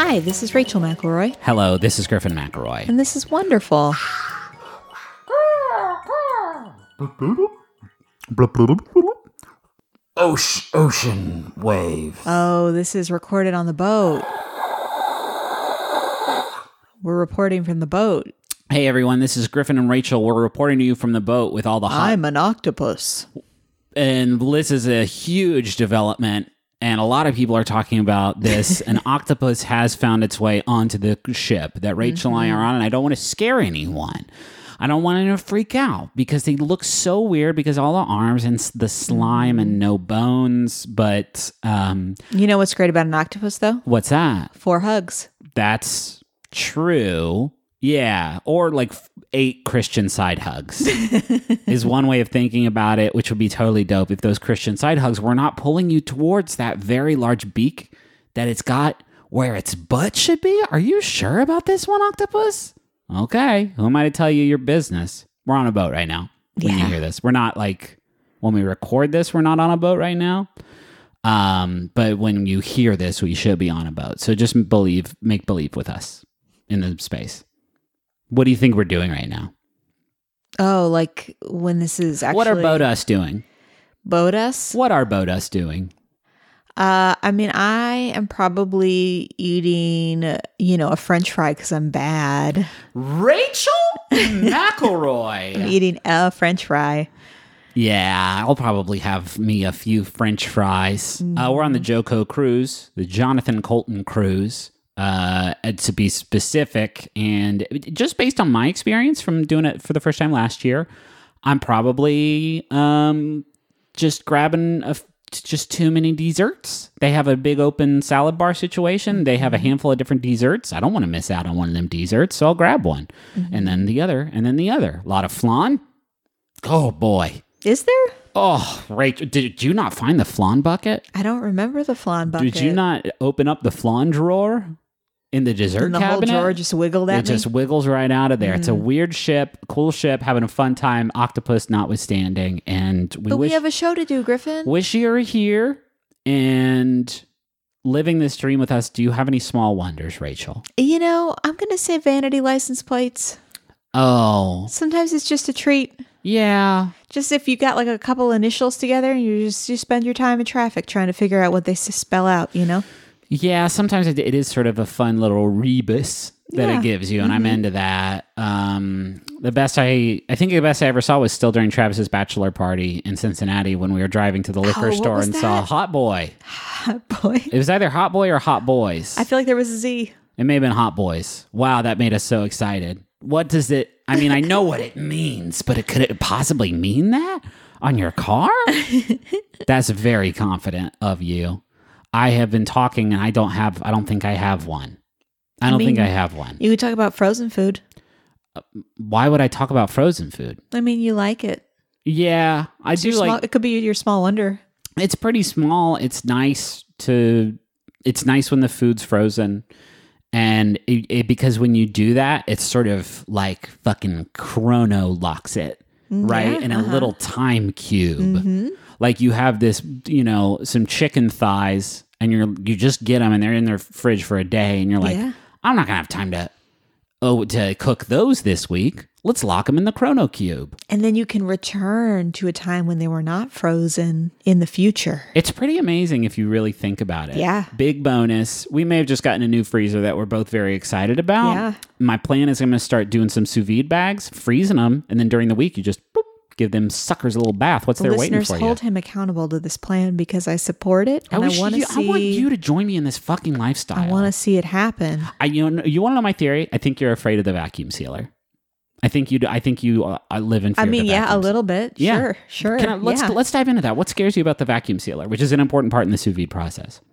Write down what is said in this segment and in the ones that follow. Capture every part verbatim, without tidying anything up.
Hi, this is Rachel McElroy. Hello, this is Griffin McElroy. And this is wonderful. Ocean, ocean wave. Oh, this is recorded on the boat. We're reporting from the boat. Hey everyone, this is Griffin and Rachel. We're reporting to you from the boat with all the hot... I'm an octopus. And this is a huge development, and a lot of people are talking about this. An octopus has found its way onto the ship that Rachel mm-hmm. and I are on, and I don't want to scare anyone. I don't want anyone to freak out because they look so weird because all the arms and the slime and no bones. But um, you know what's great about an octopus, though? What's that? Four hugs. That's true. Yeah, or like eight Christian side hugs is one way of thinking about it, which would be totally dope if those Christian side hugs were not pulling you towards that very large beak that it's got where its butt should be. Are you sure about this one, octopus? Okay, who am I to tell you your business? We're on a boat right now when yeah. you hear this. We're not like, when we record this, we're not on a boat right now. Um, but when you hear this, we should be on a boat. So just believe, make believe with us in the space. What do you think we're doing right now? Oh, like when this is actually... What are Boat Us doing? Boat Us? What are Boat Us doing? Uh, I mean, I am probably eating, you know, a French fry because I'm bad. Rachel McElroy. I'm eating a French fry. Yeah, I'll probably have me a few French fries. Mm. Uh, we're on the JoCo cruise, the Jonathan Colton cruise. Uh, to be specific, and just based on my experience from doing it for the first time last year, I'm probably um, just grabbing a, just too many desserts. They have a big open salad bar situation. They have a handful of different desserts. I don't want to miss out on one of them desserts, so I'll grab one, mm-hmm. and then the other, and then the other. A lot of flan. Oh boy, is there? Oh, Rachel, did you not find the flan bucket? I don't remember the flan bucket. Did you not open up the flan drawer? In the dessert and the cabinet, whole drawer just wiggled at it me? just wiggles right out of there. Mm. It's a Mm-hmm. weird ship, cool ship, having a fun time, octopus notwithstanding. And we but wish, we have a show to do, Griffin. Wish you were here and living this dream with us. Do you have any small wonders, Rachel? You know, I'm going to say vanity license plates. Oh. Sometimes it's just a treat. Yeah. Just if you got like a couple initials together and you just you spend your time in traffic trying to figure out what they spell out, you know? Yeah, sometimes it, it is sort of a fun little rebus that yeah. it gives you, and mm-hmm. I'm into that. Um, the best I, I think the best I ever saw was still during Travis's bachelor party in Cincinnati when we were driving to the liquor oh, store and that? saw Hot Boy. Hot Boy. It was either Hot Boy or Hot Boys. I feel like there was a Z. It may have been Hot Boys. Wow, that made us so excited. What does it, I mean, I know what it means, but it could it possibly mean that on your car? That's very confident of you. I have been talking, and I don't have. I don't think I have one. I don't I mean, think I have one. You could talk about frozen food. Uh, why would I talk about frozen food? I mean, you like it. Yeah, I it's do small, like. It could be your small wonder. It's pretty small. It's nice to. It's nice when the food's frozen, and it, it, because when you do that, it's sort of like fucking chrono locks it, right, yeah, in uh-huh. a little time cube. Mm-hmm. Like you have this, you know, some chicken thighs, and you're you just get them, and they're in their fridge for a day, and you're like, yeah. I'm not gonna have time to oh to cook those this week. Let's lock them in the chrono cube, and then you can return to a time when they were not frozen in the future. It's pretty amazing if you really think about it. Yeah, big bonus. We may have just gotten a new freezer that we're both very excited about. Yeah, my plan is I'm gonna start doing some sous vide bags, freezing them, and then during the week you just. Boop, give them suckers a little bath. What's there waiting for you? Listeners, hold him accountable to this plan because I support it, and I, I want to see. I want you to join me in this fucking lifestyle. I want to see it happen. I you know, you want to know my theory? I think you're afraid of the vacuum sealer. I think you. I think you uh, live in fear. I mean, of the yeah, vacuum a little bit. Yeah. Sure, sure. Can I, let's yeah. let's dive into that. What scares you about the vacuum sealer, which is an important part in the sous vide process?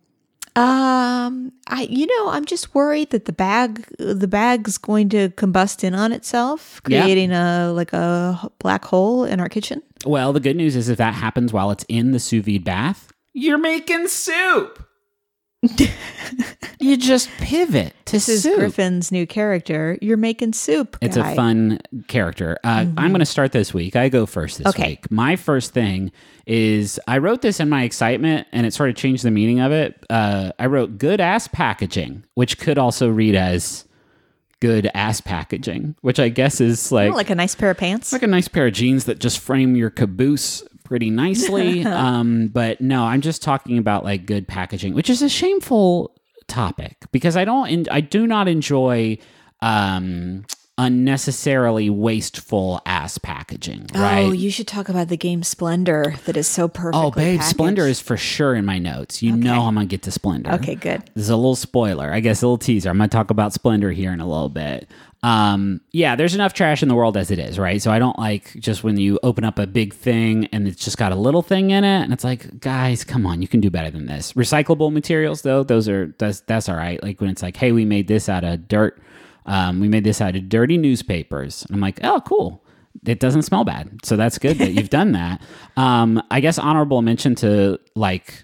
Um, I you know I'm just worried that the bag the bag's going to combust in on itself, creating yeah. a like a black hole in our kitchen. Well, the good news is if that happens while it's in the sous vide bath, you're making soup. You just pivot to This is soup. Griffin's new character. You're making soup, guy. It's a fun character. Uh, mm-hmm. I'm going to start this week. I go first this okay. week. My first thing is I wrote this in my excitement, and it sort of changed the meaning of it. Uh, I wrote good ass packaging, which could also read as good ass packaging, which I guess is like... Oh, like a nice pair of pants? Like a nice pair of jeans that just frame your caboose pretty nicely. um, but no, I'm just talking about like good packaging, which is a shameful topic because I don't, I do not enjoy um, unnecessarily wasteful ass packaging. Right? Oh, you should talk about the game Splendor that is so perfectly Oh, babe, packaged. Splendor is for sure in my notes. You Okay. know I'm gonna get to Splendor. Okay, good. This is a little spoiler, I guess, a little teaser. I'm gonna talk about Splendor here in a little bit. Um, yeah, there's enough trash in the world as it is, right? So I don't like just when you open up a big thing and it's just got a little thing in it, and it's like, guys, come on, you can do better than this. Recyclable materials, though, those are that's that's all right. Like when it's like, hey, we made this out of dirt. Um, we made this out of dirty newspapers. And I'm like, oh, cool. It doesn't smell bad. So that's good that you've done that. Um, I guess honorable mention to like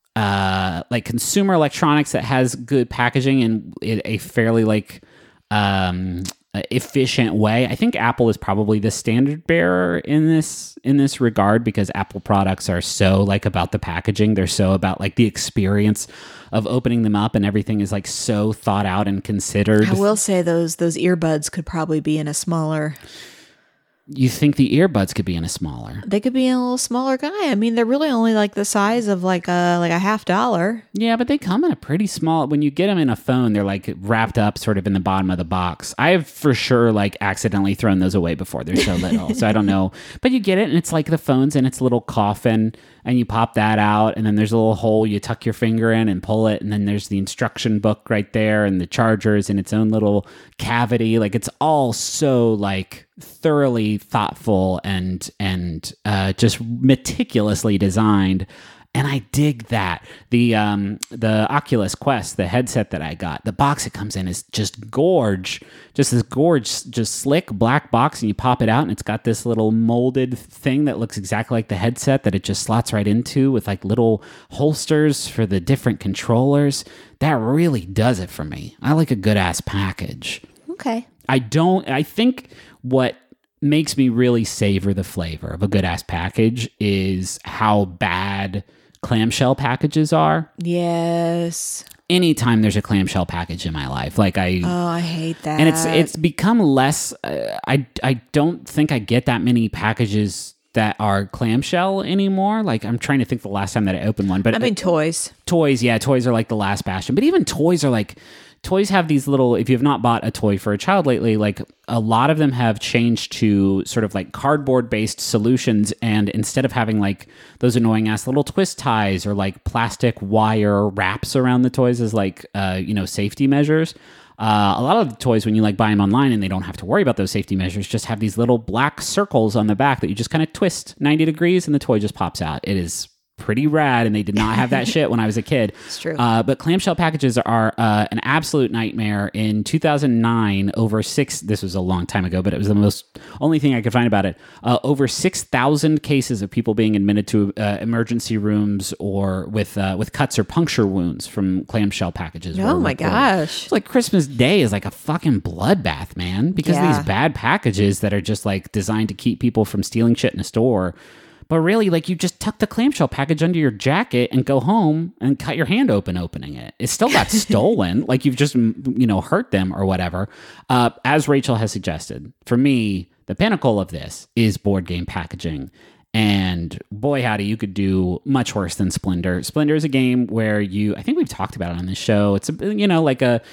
uh, like consumer electronics that has good packaging in a fairly like um, efficient way. I think Apple is probably the standard bearer in this in this regard because Apple products are so like about the packaging. They're so about like the experience of opening them up, and everything is like so thought out and considered. I will say those those earbuds could probably be in a smaller... You think the earbuds could be in a smaller? They could be in a little smaller guy. I mean, they're really only like the size of like a like a half dollar. Yeah, but they come in a pretty small. When you get them in a phone, they're like wrapped up sort of in the bottom of the box. I have for sure like accidentally thrown those away before. They're so little, so I don't know. But you get it, and it's like the phone's in its little coffin, and you pop that out, and then there's a little hole. You tuck your finger in and pull it, and then there's the instruction book right there, and the charger is in its own little cavity. Like it's all so like thoroughly thoughtful and and uh, just meticulously designed, and I dig that. The um the Oculus Quest, the headset that I got, the box it comes in is just gorge, just this gorge, just slick black box, and you pop it out, and it's got this little molded thing that looks exactly like the headset that it just slots right into with like little holsters for the different controllers. That really does it for me. I like a good ass package. Okay. I don't, I think what makes me really savor the flavor of a good ass package is how bad clamshell packages are. Yes. Anytime there's a clamshell package in my life, like I, Oh, I hate that. and it's it's become less. Uh, I I don't think I get that many packages that are clamshell anymore. Like I'm trying to think the last time that I opened one, but I mean, toys. Toys, yeah, toys are like the last bastion. But even toys are like, toys have these little, if you've not bought a toy for a child lately, like a lot of them have changed to sort of like cardboard based solutions. And instead of having like those annoying ass little twist ties or like plastic wire wraps around the toys as like, uh, you know, safety measures, Uh, a lot of the toys, when you like buy them online and they don't have to worry about those safety measures, just have these little black circles on the back that you just kind of twist ninety degrees and the toy just pops out. It is pretty rad, and they did not have that shit when I was a kid. It's true. Uh, but clamshell packages are uh, an absolute nightmare. In two thousand nine, over six, this was a long time ago, but it was the most, only thing I could find about it, uh, over six thousand cases of people being admitted to uh, emergency rooms or with uh, with cuts or puncture wounds from clamshell packages. Oh were my reported. gosh. It's like Christmas Day is like a fucking bloodbath, man, because Yeah. of these bad packages that are just like designed to keep people from stealing shit in a store. But really, like, you just tuck the clamshell package under your jacket and go home and cut your hand open opening it. It still got stolen. Like, you've just, you know, hurt them or whatever. Uh, as Rachel has suggested, for me, the pinnacle of this is board game packaging. And boy, howdy, you could do much worse than Splendor. Splendor is a game where you, I think we've talked about it on this show. It's, a, you know, like a...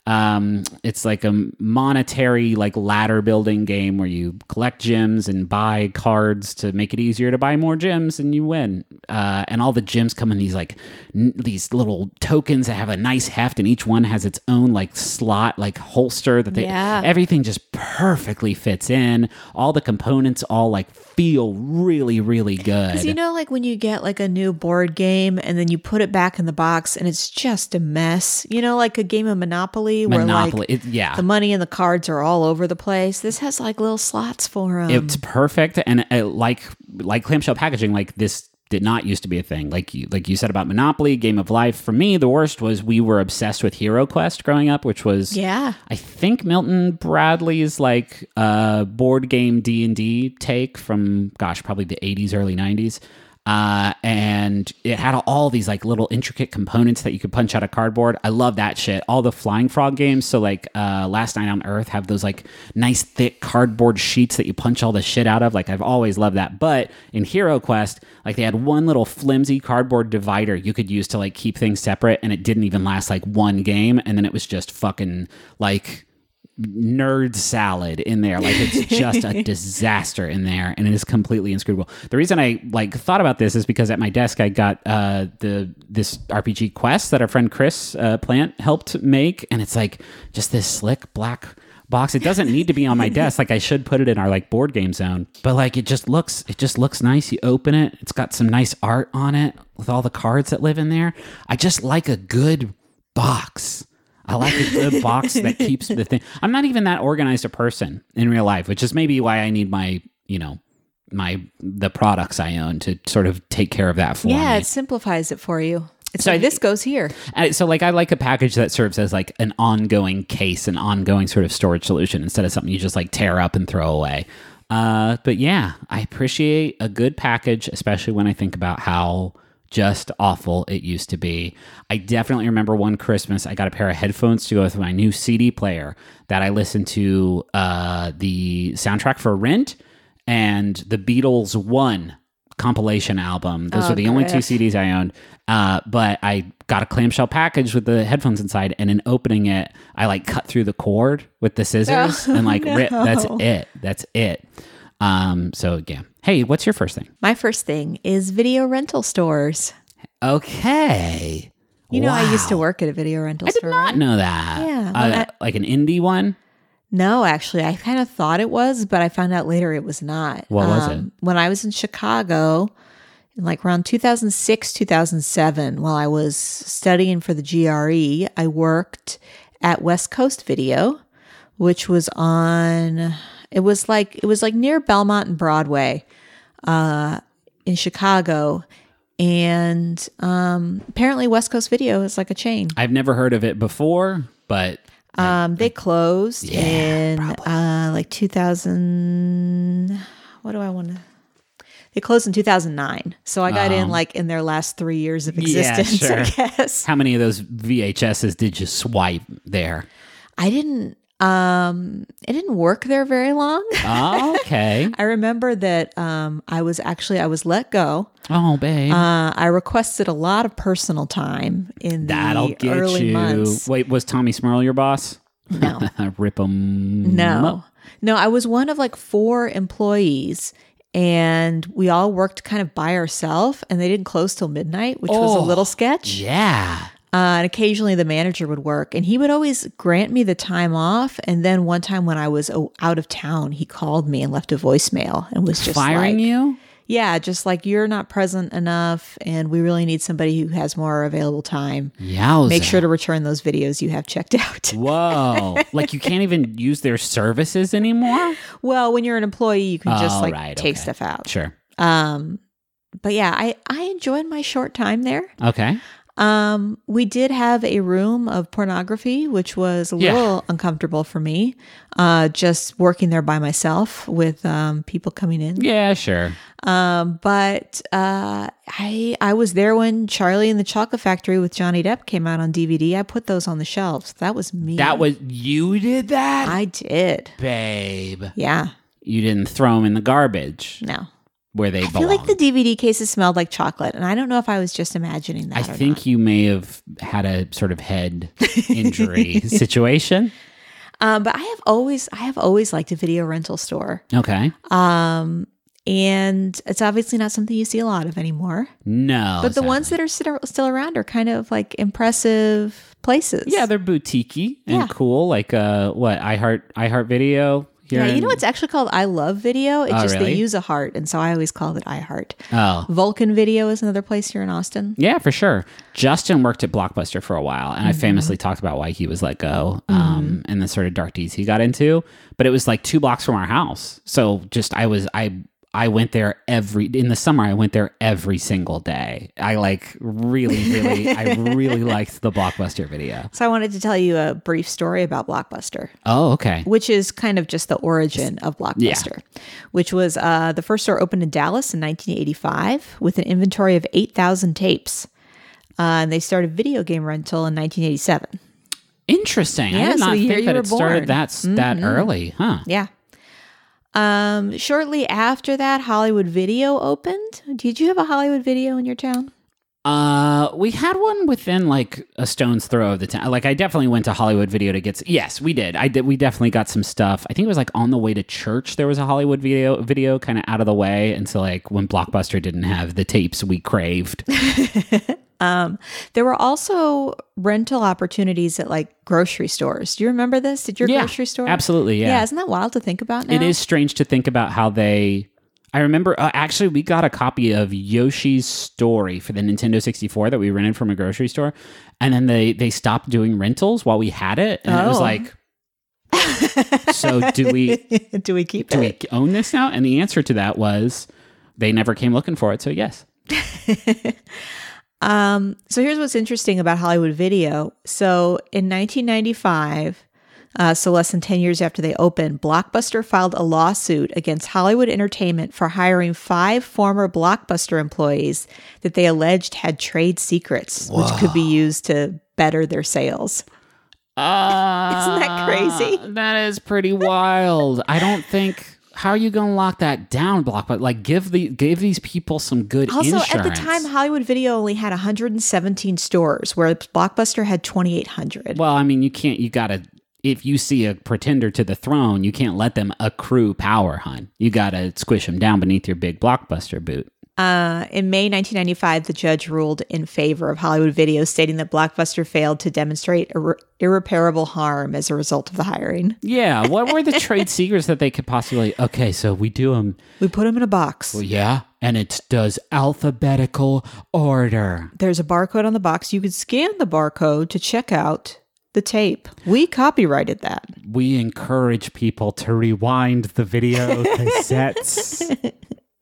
Um, it's like a monetary, like ladder building game where you collect gems and buy cards to make it easier to buy more gems, and you win. Uh, and all the gems come in these like n- these little tokens that have a nice heft, and each one has its own like slot, like holster that they. Yeah. Everything just perfectly fits in. All the components all like feel really, really good. Because you know, like when you get like a new board game and then you put it back in the box and it's just a mess. You know, like a game of Monopoly. Where Monopoly, like it, yeah. the money and the cards are all over the place. This has like little slots for them. It's perfect, and uh, like like clamshell packaging, like this did not used to be a thing. Like you, like you said about Monopoly, Game of Life. For me, the worst was we were obsessed with Hero Quest growing up, which was, yeah, I think Milton Bradley's like uh, board game D and D take from, gosh, probably the eighties, early nineties. Uh, and it had all these like little intricate components that you could punch out of cardboard. I love that shit. All the Flying Frog games. So like uh, Last Night on Earth have those like nice thick cardboard sheets that you punch all the shit out of. Like I've always loved that. But in Hero Quest, like they had one little flimsy cardboard divider you could use to like keep things separate, and it didn't even last like one game, and then it was just fucking like nerd salad in there. Like it's just a disaster in there, and it is completely inscrutable. The reason I like thought about this is because at my desk I got uh the this R P G Quest that our friend Chris uh, Plant helped make, and it's like just this slick black box. It doesn't need to be on my desk. Like I should put it in our like board game zone, but like it just looks it just looks nice. You open it, it's got some nice art on it with all the cards that live in there. I just like a good box. I like a good box that keeps the thing. I'm not even that organized a person in real life, which is maybe why I need my, you know, my the products I own to sort of take care of that for yeah, me. Yeah, it simplifies it for you. It's so like, I, this goes here. So like I like a package that serves as like an ongoing case, an ongoing sort of storage solution instead of something you just like tear up and throw away. Uh, but yeah, I appreciate a good package, especially when I think about how just awful it used to be. I definitely remember one Christmas I got a pair of headphones to go with my new C D player that I listened to uh, the soundtrack for Rent and the Beatles One compilation album. Those oh, were the only Griff. two C Ds I owned. Uh, but I got a clamshell package with the headphones inside, and in opening it, I like cut through the cord with the scissors oh, and like no. rip. That's it. That's it. Um, so yeah. Hey, what's your first thing? My first thing is video rental stores. Okay. You know, Wow. I used to work at a video rental I did store. not right? know that. Yeah, Uh, when I- like an indie one? No, actually, I kind of thought it was, but I found out later it was not. What was it? When I was in Chicago, in like around two thousand six, two thousand seven, while I was studying for the G R E, I worked at West Coast Video, which was on, it was like, it was like near Belmont and Broadway uh, in Chicago. And um, apparently West Coast Video is like a chain. I've never heard of it before, but Um, they closed Yeah, in uh, like two thousand. What do I want to? They closed in two thousand nine. So I got in Um, like in their last three years of yeah, existence, sure. I guess. how many of those V H S's did you swipe there? I didn't. Um, I didn't work there very long. Okay. I remember that um, I was actually I was let go. Oh, babe. Uh, I requested a lot of personal time in the That'll get early you. months. Wait, was Tommy Smurl your boss? No. Rip him. No, no, I was one of like four employees, and we all worked kind of by ourselves, and they didn't close till midnight, which was a Oh, little sketch. Yeah. Uh, and occasionally the manager would work, and he would always grant me the time off. And then one time when I was oh, out of town, he called me and left a voicemail and was just Firing like, you? yeah, just like, you're not present enough, and we really need somebody who has more available time. Yowza. Make sure to return those videos you have checked out. Whoa. Like you can't even use their services anymore? Well, when you're an employee, you can just Oh, like right, take okay. stuff out. Sure. Um, but yeah, I, I enjoyed my short time there. Okay. Um, we did have a room of pornography, which was a Yeah. little uncomfortable for me. Uh, just working there by myself with um, people coming in. Yeah, sure. Um, but uh, I I was there when Charlie and the Chocolate Factory with Johnny Depp came out on D V D. I put those on the shelves. That was me. That was you did that? I did. Babe. Yeah. You didn't throw them in the garbage No. where they I belong. feel like the D V D cases smelled like chocolate, and I don't know if I was just imagining that. I or think not. you may have had a sort of head injury situation. Um, but I have always, I have always liked a video rental store. Okay. Um, and it's obviously not something you see a lot of anymore. No. But the sadly. ones that are still still around are kind of like impressive places. Yeah, they're boutiquey and Yeah. cool. Like uh, what iHeart iHeart Video. Yeah, you in- know what's actually called I Love Video? It's Oh, just really? they use a heart, and so I always call it iHeart. Oh. Vulcan Video is another place here in Austin. Yeah, for sure. Justin worked at Blockbuster for a while, and I Mm-hmm. famously talked about why he was let go um, and the sort of dark deeds he got into. But it was like two blocks from our house, so just I was I I went there every in the summer. I went there every single day. I like really, really, I really liked the Blockbuster Video. So I wanted to tell you a brief story about Blockbuster. Oh, okay. Which is kind of just the origin of Blockbuster, yeah. which was uh, the first store opened in Dallas in nineteen eighty-five with an inventory of eight thousand tapes. Uh, and they started video game rental in nineteen eighty-seven. Interesting. Yeah, I did so not the year think you that were it started born. that, mm-hmm. that early, huh? Yeah. Um, shortly after that, Hollywood Video opened. Did you have a Hollywood Video in your town? Uh, we had one within like a stone's throw of the town. Like I definitely went to Hollywood Video to get. S- yes, we did. I did. We definitely got some stuff. I think it was like on the way to church. There was a Hollywood Video, video kind of out of the way, and so like when Blockbuster didn't have the tapes we craved. Um, there were also rental opportunities at like grocery stores. Do you remember this? Did your yeah, grocery store? Absolutely, yeah. Yeah, isn't that wild to think about now? It is strange to think about how they... I remember, uh, actually, we got a copy of Yoshi's Story for the Nintendo sixty-four that we rented from a grocery store, and then they, they stopped doing rentals while we had it, and oh. it was like... so do we... do we keep do it? Do we own this now? And the answer to that was they never came looking for it, so yes. Um, so here's what's interesting about Hollywood Video. So in nineteen ninety-five, uh, so less than ten years after they opened, Blockbuster filed a lawsuit against Hollywood Entertainment for hiring five former Blockbuster employees that they alleged had trade secrets, Whoa. which could be used to better their sales. Uh, Isn't that crazy? That is pretty wild. I don't think... How are you going to lock that down, Blockbuster? Like, give the give these people some good also, insurance. Also, at the time, Hollywood Video only had one hundred seventeen stores, where Blockbuster had twenty-eight hundred. Well, I mean, you can't, you got to, if you see a pretender to the throne, you can't let them accrue power, hun. You got to squish them down beneath your big Blockbuster boot. Uh, in May nineteen ninety-five, the judge ruled in favor of Hollywood Video, stating that Blockbuster failed to demonstrate irre- irreparable harm as a result of the hiring. Yeah, what were the trade secrets that they could possibly... Okay, so we do them... We put them in a box. Well, yeah, and it does alphabetical order. There's a barcode on the box. You could scan the barcode to check out the tape. We copyrighted that. We encourage people to rewind the video cassettes.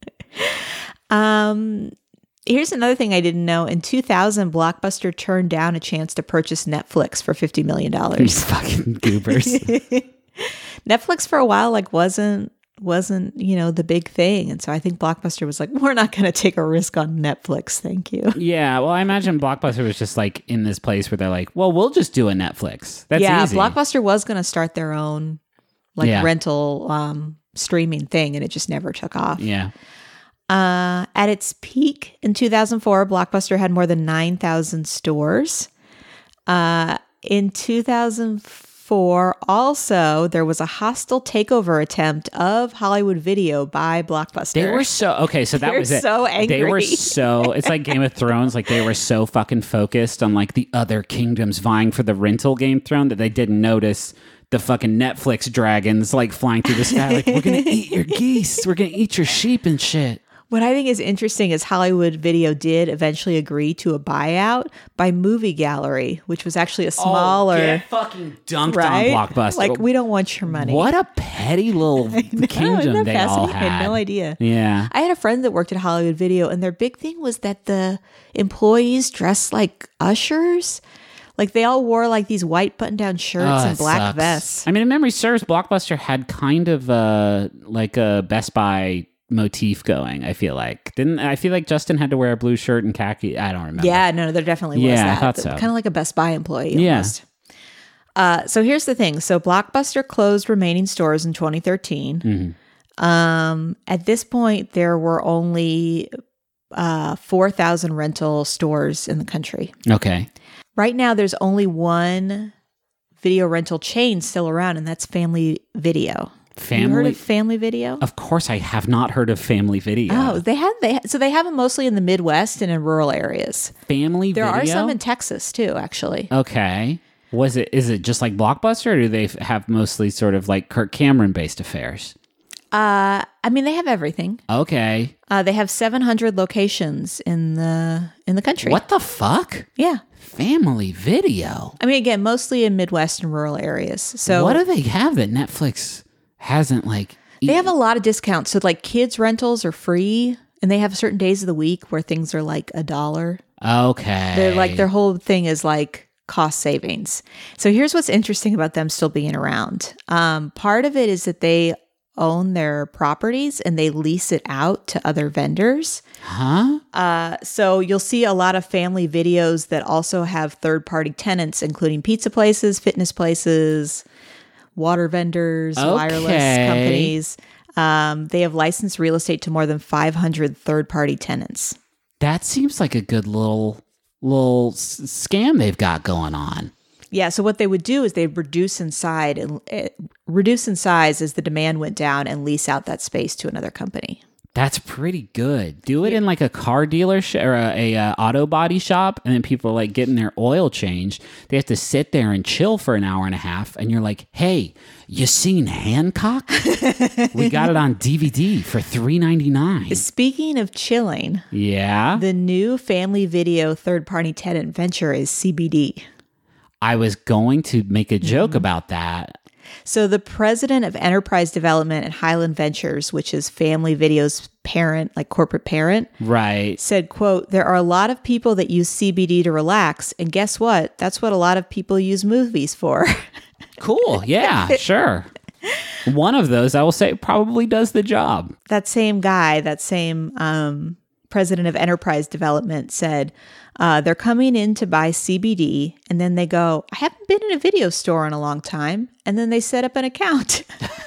Um, here's another thing I didn't know. In two thousand, Blockbuster turned down a chance to purchase Netflix for fifty million dollars. These fucking goobers. Netflix for a while, like, wasn't, wasn't, you know, the big thing. And so I think Blockbuster was like, we're not going to take a risk on Netflix. Thank you. Yeah. Well, I imagine Blockbuster was just like in this place where they're like, well, we'll just do a Netflix. That's yeah, easy. Blockbuster was going to start their own like yeah. rental um, streaming thing, and it just never took off. Yeah. Uh, at its peak in two thousand four, Blockbuster had more than nine thousand stores. Uh, in two thousand four, also, there was a hostile takeover attempt of Hollywood Video by Blockbuster. They were so, okay, so that They're was it. so angry. They were so, it's like Game of Thrones, like they were so fucking focused on like the other kingdoms vying for the rental Game Throne that they didn't notice the fucking Netflix dragons like flying through the sky like, we're going to eat your geese, we're going to eat your sheep and shit. What I think is interesting is Hollywood Video did eventually agree to a buyout by Movie Gallery, which was actually a smaller... Oh, get fucking dunked right? on Blockbuster. Like, we don't want your money. What a petty little know, kingdom they all had. I had no idea. Yeah. I had a friend that worked at Hollywood Video, and their big thing was that the employees dressed like ushers. Like, they all wore, like, these white button-down shirts Oh, and black sucks. vests. I mean, if memory serves, Blockbuster had kind of uh, like a Best Buy motif going. I feel like didn't I feel like Justin had to wear a blue shirt and khaki. I don't remember. Yeah, no, there definitely was Yeah, that. I thought so. Kind of like a Best Buy employee Yeah. almost. Uh, so here's the thing. So Blockbuster closed remaining stores in twenty thirteen. Mm-hmm. Um, at this point, there were only uh, four thousand rental stores in the country. Okay. Right now, there's only one video rental chain still around, and that's Family Video. Family. You heard of Family Video? Of course, I have not heard of Family Video. Oh, they have they so they have them mostly in the Midwest and in rural areas. Family There Video. are some in Texas too, actually. Okay. Was it? Is it just like Blockbuster, or do they f- have mostly sort of like Kirk Cameron based affairs? Uh, I mean, they have everything. Okay. Uh, they have seven hundred locations in the in the country. What the fuck? Yeah. Family Video. I mean, again, mostly in Midwest and rural areas. So what do they have that Netflix hasn't like? They have a lot of discounts. So like kids rentals are free, and they have certain days of the week where things are like a dollar. Okay. They're like, their whole thing is like cost savings. So here's what's interesting about them still being around. Um, part of it is that they own their properties and they lease it out to other vendors. Huh? Uh, so you'll see a lot of family videos that also have third-party tenants, including pizza places, fitness places, water vendors, Okay. wireless companies. Um, they have licensed real estate to more than five hundred third-party tenants. That seems like a good little little s- scam they've got going on. Yeah, so what they would do is they'd reduce inside and uh, reduce in size as the demand went down and lease out that space to another company. That's pretty good. Do it in like a car dealership or a, a uh, auto body shop, and then people are like getting their oil changed. They have to sit there and chill for an hour and a half, and you're like, "Hey, you seen Hancock? We got it on D V D for three ninety-nine." Speaking of chilling, Yeah, the new family video third-party tenant venture is C B D. I was going to make a joke Mm-hmm. about that. So the president of enterprise development at Highland Ventures, which is Family Video's parent, like corporate parent, Right. said, quote, "There are a lot of people that use C B D to relax. And guess what? That's what a lot of people use movies for." Cool. Yeah, sure. One of those, I will say, probably does the job. That same guy, that same um, president of enterprise development said, uh, they're coming in to buy C B D. And then they go, "I haven't been in a video store in a long time." And then they set up an account.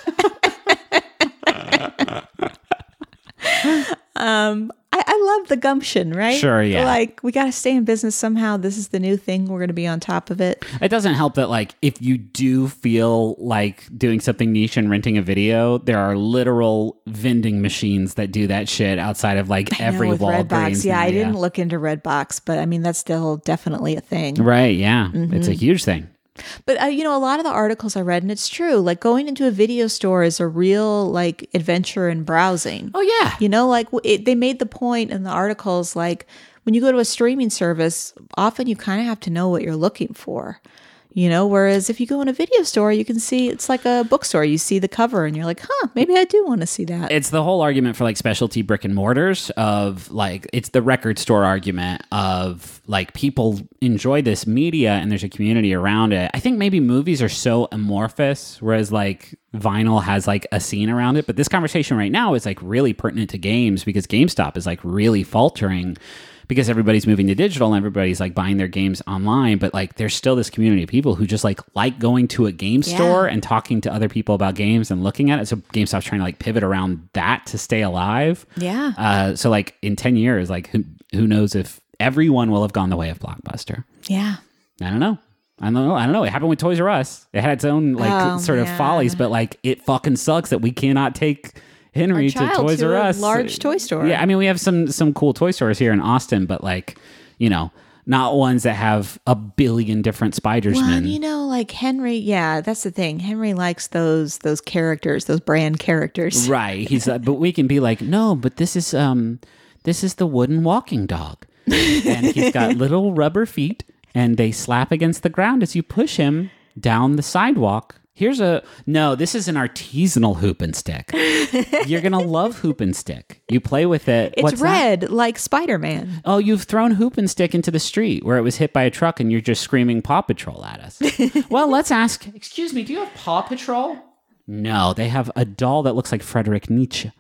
um, I, I love the gumption, right? Sure, yeah. Like, we got to stay in business somehow. This is the new thing. We're going to be on top of it. It doesn't help that, like, if you do feel like doing something niche and renting a video, there are literal vending machines that do that shit outside of like I know, every with Walgreens. Redbox. Yeah, now, I didn't look into Redbox, but I mean, that's still definitely a thing. Right, yeah. Mm-hmm. It's a huge thing. But, uh, you know, a lot of the articles I read, and it's true, like going into a video store is a real, like, adventure in browsing. Oh, yeah. You know, like w- it, they made the point in the articles, like when you go to a streaming service, often you kind of have to know what you're looking for, you know, whereas if you go in a video store, you can see it's like a bookstore. You see the cover and you're like, huh, maybe I do want to see that. It's the whole argument for like specialty brick and mortars of like, it's the record store argument of like people enjoy this media and there's a community around it. I think maybe movies are so amorphous, whereas like vinyl has like a scene around it. But this conversation right now is like really pertinent to games because GameStop is like really faltering because everybody's moving to digital and everybody's like buying their games online. But like there's still this community of people who just like like going to a game Yeah. store and talking to other people about games and looking at it. So GameStop's trying to like pivot around that to stay alive. Yeah. Uh, so like in ten years, like who, who knows if everyone will have gone the way of Blockbuster. Yeah. I don't know. I don't know. I don't know. It happened with Toys R Us. It had its own like Oh, sort of man. follies, but like it fucking sucks that we cannot take Henry Our to child Toys to R a Us. large toy store. Yeah, I mean we have some some cool toy stores here in Austin, but like, you know, not ones that have a billion different Spidersmen. Well, and you know, like Henry, yeah, that's the thing. Henry likes those those characters, those brand characters. Right. He's uh, but we can be like, "No, but this is um this is the wooden walking dog." And he's got little rubber feet and they slap against the ground as you push him down the sidewalk. Here's a no, this is an artisanal hoop and stick. You're going to love hoop and stick. You play with it. It's What's that? red, like Spider-Man. Oh, you've thrown hoop and stick into the street where it was hit by a truck and you're just screaming Paw Patrol at us. Well, let's ask, excuse me, do you have Paw Patrol? No, they have a doll that looks like Frederick Nietzsche.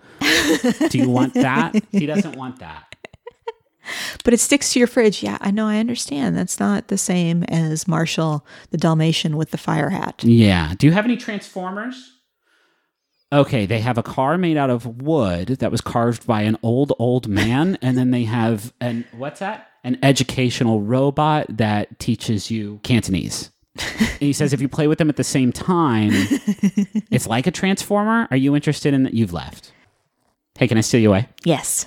Do you want that? He doesn't want that. But it sticks to your fridge. Yeah, I know, I understand. That's not the same as Marshall, the Dalmatian with the fire hat. Yeah. Do you have any Transformers? Okay, they have a car made out of wood that was carved by an old, old man. And then they have an, what's that? An educational robot that teaches you Cantonese. And he says if you play with them at the same time, it's like a Transformer. Are you interested in that? You've left. Hey, can I steal you away? Yes.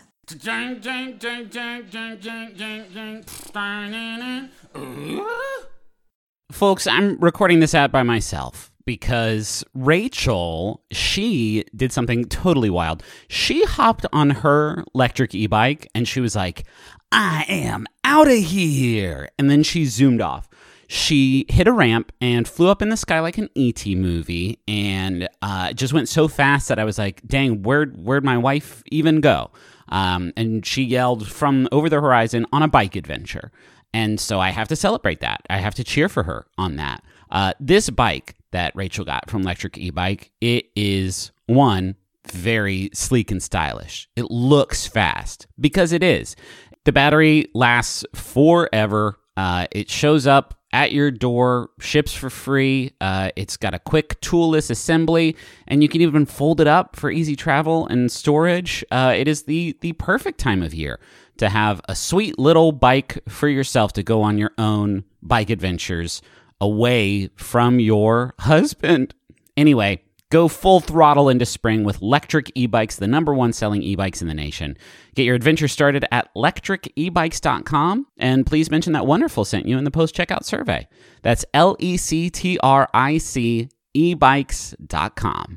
Folks, I'm recording this ad by myself because Rachel, she did something totally wild. She hopped on her electric e-bike and she was like, I am out of here. And then she zoomed off. she hit a ramp and flew up in the sky like an E T movie, and uh, it just went so fast that I was like, dang, where'd, where'd my wife even go? Um, and she yelled from over the horizon on a bike adventure. And so I have to celebrate that. I have to cheer for her on that. Uh, this bike that Rachel got from Electric E-Bike, it is, one, very sleek and stylish. It looks fast because it is. The battery lasts forever. Uh, it shows up at your door, ships for free. Uh, it's got a quick toolless assembly, and you can even fold it up for easy travel and storage. Uh, it is the the perfect time of year to have a sweet little bike for yourself to go on your own bike adventures away from your husband. Anyway, go full throttle into spring with Lectric E-Bikes, the number one selling e-bikes in the nation. Get your adventure started at lectric e bikes dot com, and please mention that Wonderful sent you in the post-checkout survey. That's L E C T R I C e bikes dot com.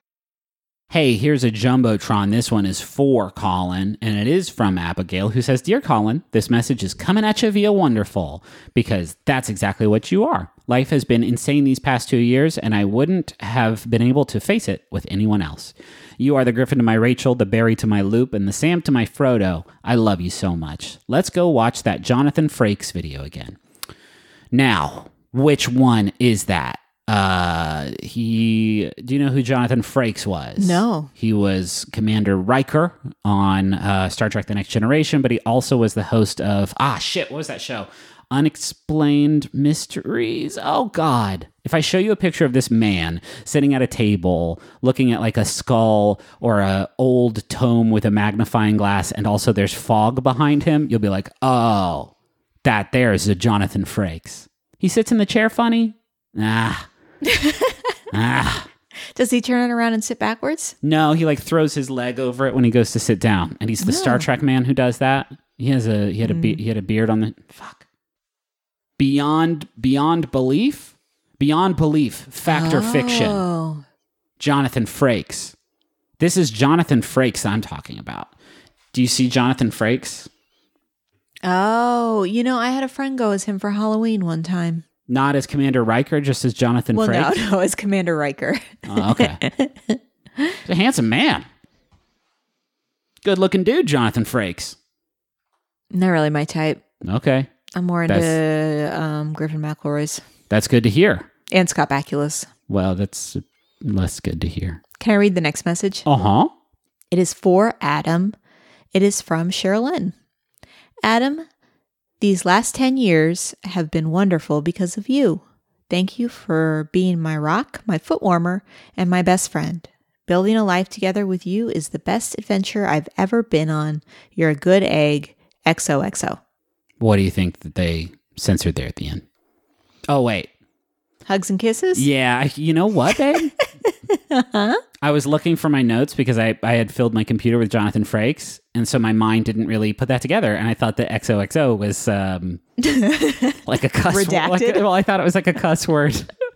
Hey, here's a Jumbotron. This one is for Colin, and it is from Abigail, who says, Dear Colin, this message is coming at you via Wonderful, because that's exactly what you are. Life has been insane these past two years, and I wouldn't have been able to face it with anyone else. You are the Griffin to my Rachel, the Barry to my Loop, and the Sam to my Frodo. I love you so much. Let's go watch that Jonathan Frakes video again. Now, which one is that? Uh, he, do you know who Jonathan Frakes was? No. He was Commander Riker on uh, Star Trek The Next Generation, but he also was the host of, ah, shit, what was that show? Unexplained Mysteries. Oh, God. If I show you a picture of this man sitting at a table, looking at like a skull or a old tome with a magnifying glass, and also there's fog behind him, you'll be like, oh, that there is a Jonathan Frakes. He sits in the chair funny? Ah. ah. Does he turn it around and sit backwards? No, he like throws his leg over it when he goes to sit down, and he's the No. Star Trek man who does that. He has a he had a Mm. be- he had a beard on the fuck. Beyond beyond belief, beyond belief, fact or fiction. Oh. Jonathan Frakes. This is Jonathan Frakes I'm talking about. Do you see Jonathan Frakes? Oh, you know, I had a friend go as him for Halloween one time. Not as Commander Riker, just as Jonathan Well, Frakes. no, no, as Commander Riker. Oh, okay. He's a handsome man. Good looking dude, Jonathan Frakes. Not really my type. Okay. I'm more into um, Griffin McElroy's That's good to hear. and Scott Bakula's. Well, that's less good to hear. Can I read the next message? Uh-huh. It is for Adam. It is from Sherilyn. Adam, these last ten years have been wonderful because of you. Thank you for being my rock, my foot warmer, and my best friend. Building a life together with you is the best adventure I've ever been on. You're a good egg. X O X O. What do you think that they censored there at the end? Oh, wait. Hugs and kisses? Yeah, I, you know what, babe? Uh-huh. I was looking for my notes because I, I had filled my computer with Jonathan Frakes, and so my mind didn't really put that together, and I thought that X O X O was um, like a cuss word. Redacted? Like, well, I thought it was like a cuss word.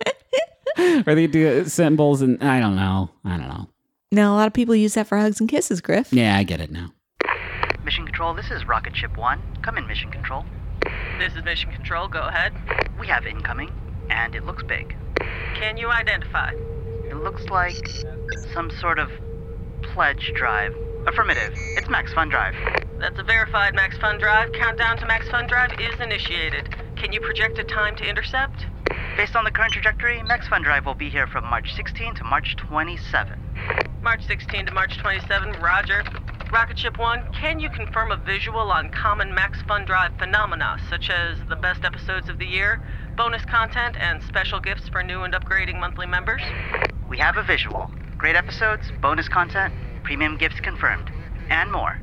Or they do symbols, and I don't know. I don't know. Now, a lot of people use that for hugs and kisses, Griff. Yeah, I get it now. Mission Control, this is Rocket Ship one. Come in, Mission Control. This is Mission Control. Go ahead. We have incoming, and it looks big. Can you identify? It looks like some sort of pledge drive. Affirmative. It's Max Fun Drive. That's a verified Max Fun Drive. Countdown to Max Fun Drive is initiated. Can you project a time to intercept? Based on the current trajectory, Max Fun Drive will be here from March sixteenth to March twenty-seventh. March sixteenth to March twenty-seventh, roger. Rocket Ship one, can you confirm a visual on common Max Fun Drive phenomena, such as the best episodes of the year, bonus content, and special gifts for new and upgrading monthly members? We have a visual. Great episodes, bonus content, premium gifts confirmed, and more.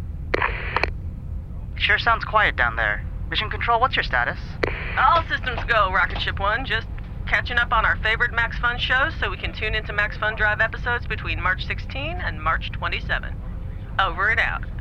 Sure sounds quiet down there. Mission Control, what's your status? All systems go, Rocket Ship one. Just catching up on our favorite Max Fun shows so we can tune into Max Fun Drive episodes between March sixteenth and March twenty-seventh. Over and out.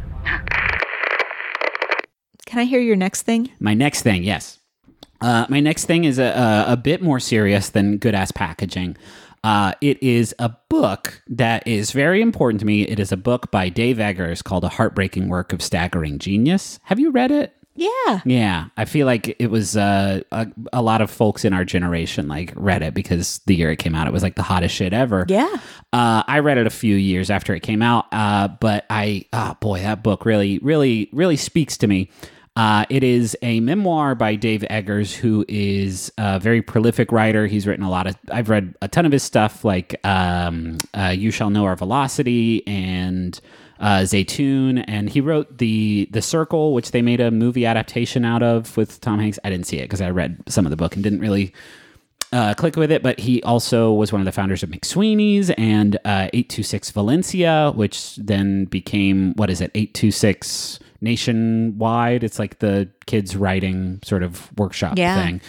Can I hear your next thing? My next thing, yes. Uh, my next thing is a, a, a bit more serious than good-ass packaging. Uh, it is a book that is very important to me. It is a book by Dave Eggers called A Heartbreaking Work of Staggering Genius. Have you read it? Yeah. Yeah, I feel like it was uh, a, a lot of folks in our generation like read it because the year it came out, it was like the hottest shit ever. Yeah. Uh, I read it a few years after it came out, uh, but I, oh boy, that book really, really, really speaks to me. Uh, it is a memoir by Dave Eggers, who is a very prolific writer. He's written a lot of, I've read a ton of his stuff, like um, uh, You Shall Know Our Velocity and uh, Zaytoon. And he wrote the The Circle, which they made a movie adaptation out of with Tom Hanks. I didn't see it because I read some of the book and didn't really uh, click with it. But he also was one of the founders of McSweeney's and uh, eight two six Valencia, which then became, what is it, eight two six Nationwide. It's like the kids writing sort of workshop Yeah. thing.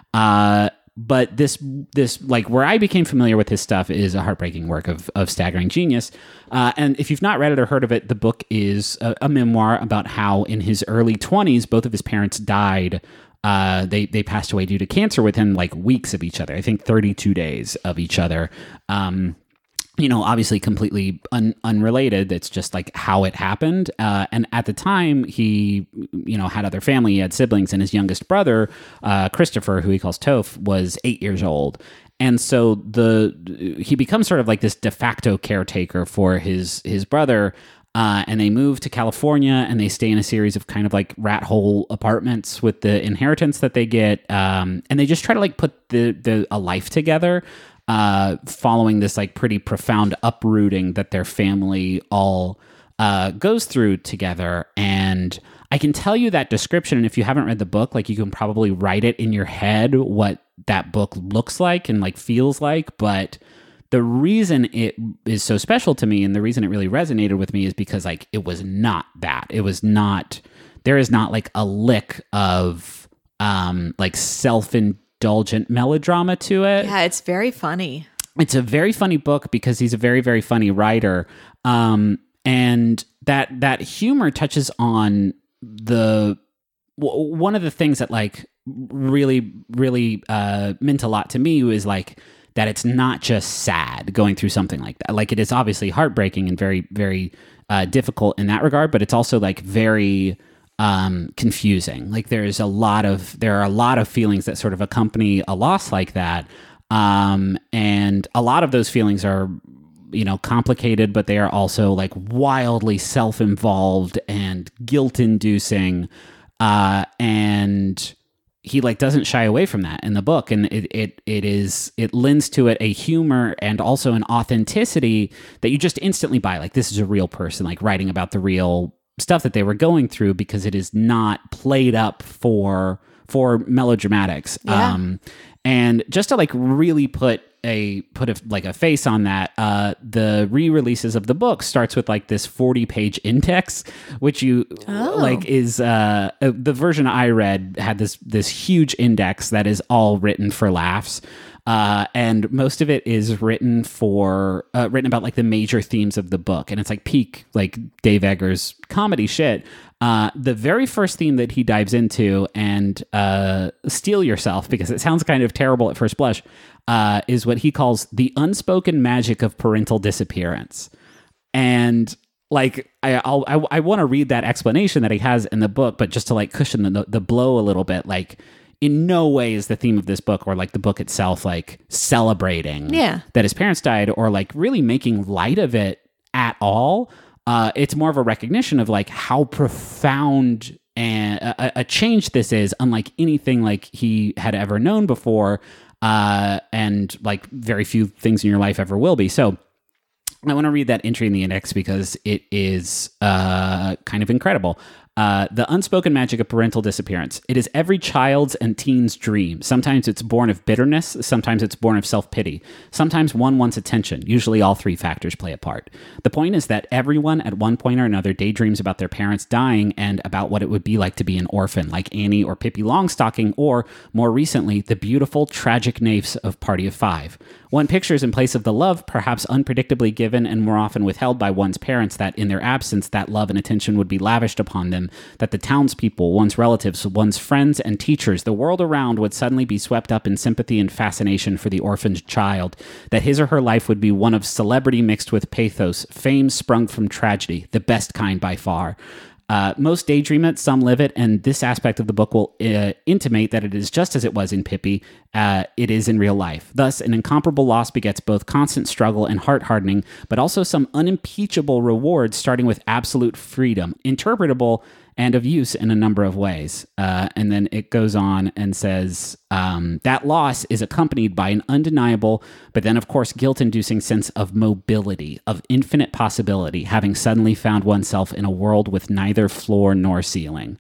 Uh, but this, this like where I became familiar with his stuff is a heartbreaking work of, of staggering genius. Uh, and if you've not read it or heard of it, the book is a, a memoir about how in his early twenties, both of his parents died. Uh, they, they passed away due to cancer within like weeks of each other. I think thirty-two days of each other. Um, you know, obviously completely un- unrelated. It's just like how it happened. Uh, and at the time, he, you know, had other family, he had siblings, and his youngest brother, uh, Christopher, who he calls Toph, was eight years old. And so the he becomes sort of like this de facto caretaker for his his brother. Uh, and they move to California and they stay in a series of kind of like rat hole apartments with the inheritance that they get. Um, and they just try to like put the, the a life together. Uh, following this like pretty profound uprooting that their family all uh, goes through together. And I can tell you that description, and if you haven't read the book, like you can probably write it in your head what that book looks like and like feels like. But the reason it is so special to me and the reason it really resonated with me is because like it was not that. It was not, there is not like a lick of um, like self-indulgent indulgent melodrama to it. Yeah, it's very funny. It's a very funny book because he's a very, very funny writer. Um, and that that humor touches on the w- one of the things that like really, really uh, meant a lot to me was like that it's not just sad going through something like that. Like it is obviously heartbreaking and very, very uh, difficult in that regard, but it's also like very um, confusing. Like there's a lot of, there are a lot of feelings that sort of accompany a loss like that. Um, and a lot of those feelings are, you know, complicated, but they are also like wildly self-involved and guilt-inducing. Uh, and he like doesn't shy away from that in the book. And it, it, it is, it lends to it a humor and also an authenticity that you just instantly buy. Like this is a real person, like writing about the real stuff that they were going through because it is not played up for for melodramatics. Yeah. Um, and just to like really put a put a like a face on that, uh, the re-releases of the book starts with like this forty page index, which you Oh. like is uh, the version I read had this this huge index that is all written for laughs. Uh, and most of it is written for uh, written about like the major themes of the book, and it's like peak like Dave Eggers comedy shit. Uh, the very first theme that he dives into, and uh, steel yourself because it sounds kind of terrible at first blush, uh, is what he calls the unspoken magic of parental disappearance. And like I I'll, I I want to read that explanation that he has in the book, but just to like cushion the the blow a little bit, like. In no way is the theme of this book or like the book itself like celebrating Yeah. that his parents died or like really making light of it at all. Uh, it's more of a recognition of like how profound and a, a change this is, unlike anything like he had ever known before, uh, and like very few things in your life ever will be. So I want to read that entry in the index because it is uh, kind of incredible. Uh, the unspoken magic of parental disappearance. It is every child's and teen's dream. Sometimes it's born of bitterness. Sometimes it's born of self-pity. Sometimes one wants attention. Usually all three factors play a part. The point is that everyone at one point or another daydreams about their parents dying and about what it would be like to be an orphan, like Annie or Pippi Longstocking, or more recently, the beautiful, tragic naifs of Party of Five. One pictures in place of the love, perhaps unpredictably given and more often withheld by one's parents, that in their absence, that love and attention would be lavished upon them, that the townspeople, one's relatives, one's friends and teachers, the world around would suddenly be swept up in sympathy and fascination for the orphaned child, that his or her life would be one of celebrity mixed with pathos, fame sprung from tragedy, the best kind by far. Uh, most daydream it, some live it, and this aspect of the book will uh, intimate that it is just as it was in Pippi, uh, it is in real life. Thus, an incomparable loss begets both constant struggle and heart-hardening, but also some unimpeachable rewards, starting with absolute freedom, interpretable and of use in a number of ways. Uh, and then it goes on and says, um, that loss is accompanied by an undeniable, but then of course guilt-inducing sense of mobility, of infinite possibility, having suddenly found oneself in a world with neither floor nor ceiling.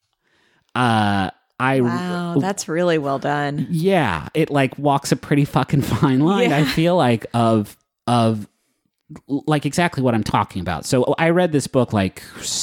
Uh, I Wow, that's really well done. Yeah, it like walks a pretty fucking fine line, Yeah. I feel like, of of like exactly what I'm talking about. So I read this book like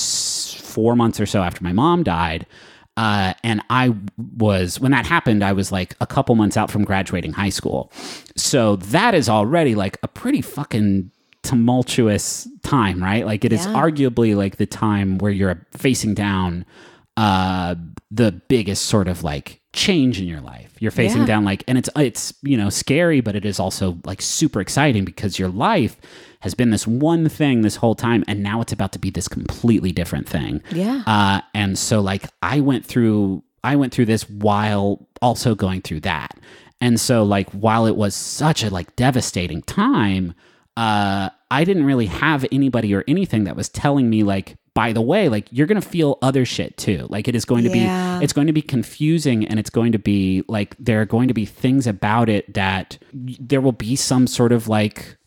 four months or so after my mom died. Uh, and I was, when that happened, I was like a couple months out from graduating high school. So that is already like a pretty fucking tumultuous time, right? Like it is Yeah. arguably like the time where you're facing down uh, the biggest sort of like change in your life. You're facing Yeah. down like, and it's, it's, you know, scary, but it is also like super exciting because your life has been this one thing this whole time, and now it's about to be this completely different thing. Yeah. Uh, and so like I went through, I went through this while also going through that. And so like, while it was such a like devastating time, uh, I didn't really have anybody or anything that was telling me like, by the way, like you're going to feel other shit too. Like it is going to Yeah. be, it's going to be confusing, and it's going to be like, there are going to be things about it that y- there will be some sort of like,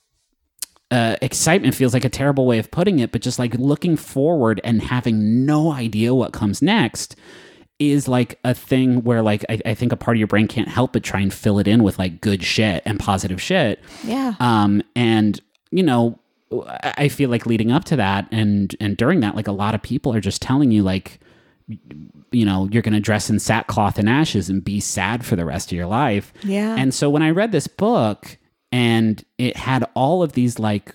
uh, excitement feels like a terrible way of putting it, but just like looking forward and having no idea what comes next is like a thing where like, I, I think a part of your brain can't help but try and fill it in with like good shit and positive shit. Yeah. Um, and you know, I I feel like leading up to that and and during that, like a lot of people are just telling you like, you know, you're going to dress in sackcloth and ashes and be sad for the rest of your life. Yeah. And so when I read this book and it had all of these like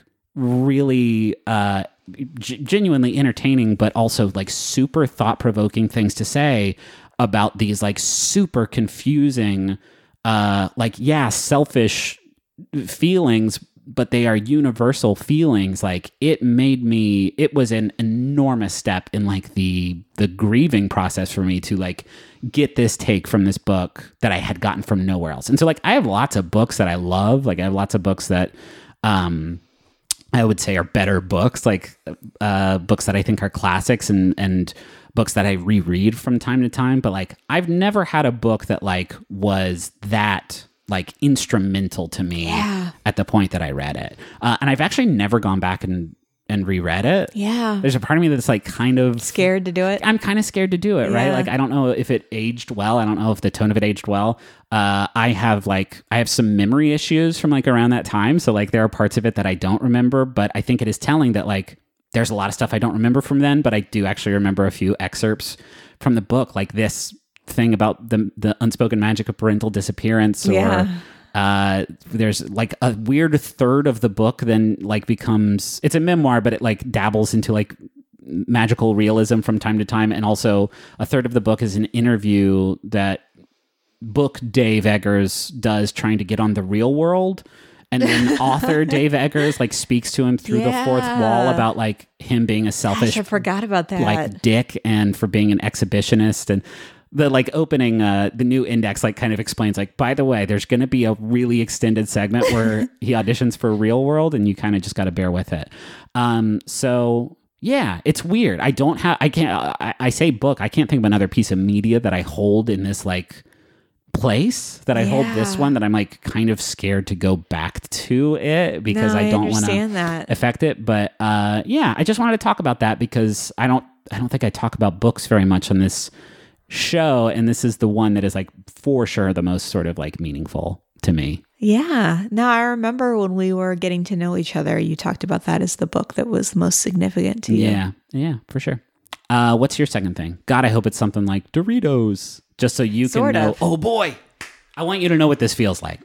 really uh, g- genuinely entertaining, but also like super thought-provoking things to say about these like super confusing, uh, like, yeah, selfish feelings, but they are universal feelings. Like it made me, it was an enormous step in like the, the grieving process for me to like get this take from this book that I had gotten from nowhere else. And so like, I have lots of books that I love. Like I have lots of books that, um, I would say are better books, like, uh, books that I think are classics and, and books that I reread from time to time. But like, I've never had a book that like was that like instrumental to me Yeah. at the point that I read it. Uh, and I've actually never gone back and, and reread it. Yeah. There's a part of me that's like kind of Scared to do it? I'm kind of scared to do it, right? Yeah. Like, I don't know if it aged well. I don't know if the tone of it aged well. Uh, I have like, I have some memory issues from like around that time. So like there are parts of it that I don't remember, but I think it is telling that like, there's a lot of stuff I don't remember from then, but I do actually remember a few excerpts from the book, like this thing about the the unspoken magic of parental disappearance, or Yeah. uh there's like a weird third of the book then like becomes, it's a memoir, but it like dabbles into like magical realism from time to time, and also a third of the book is an interview that book Dave Eggers does trying to get on the real world. And then author Dave Eggers like speaks to him through the fourth wall Yeah. about like him being a selfish Gosh, I forgot about that. like dick, and for being an exhibitionist. And the like opening uh the new index like kind of explains like, by the way, there's going to be a really extended segment where he auditions for Real World, and you kind of just got to bear with it. Um so yeah, it's weird. I don't have I can't I, I say book, I can't think of another piece of media that I hold in this like place that I hold this Yeah. one that I'm like kind of scared to go back to it because No, I I don't want to understand that. affect it. But uh, yeah, I just wanted to talk about that because I don't I don't think I talk about books very much on this show, and this is the one that is like for sure the most sort of like meaningful to me. Yeah. No, I remember when we were getting to know each other, you talked about that as the book that was most significant to you. Yeah, yeah, for sure. Uh, what's your second thing? God, I hope it's something like Doritos, just so you Sort can know. of. Oh boy, I want you to know what this feels like.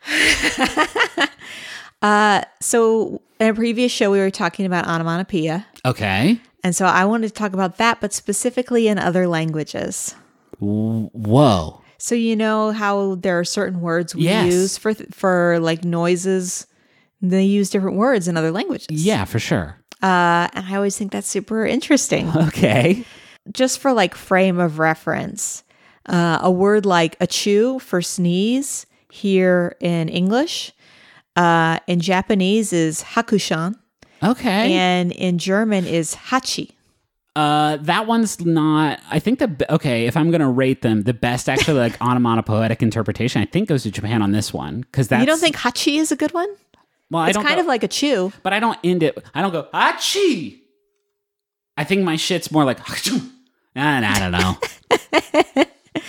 Uh, so in a previous show, we were talking about onomatopoeia. Okay. And so I wanted to talk about that, but specifically in other languages. W- Whoa. So you know how there are certain words we Yes. use for for like noises. They use different words in other languages. Yeah, for sure. Uh, and I always think that's super interesting. Okay. Just for like frame of reference, uh, a word like achoo for sneeze here in English, uh, in Japanese is hakushan, Okay. and in German is hachi. Uh, that one's not. I think the okay. If I'm gonna rate them, the best actually like onomatopoetic interpretation, I think goes to Japan on this one because that's. You don't think hachi is a good one? Well, I It's don't kind go- of like a chew. but I don't end it. I don't go achi. I think my shit's more like achoo. And I don't know.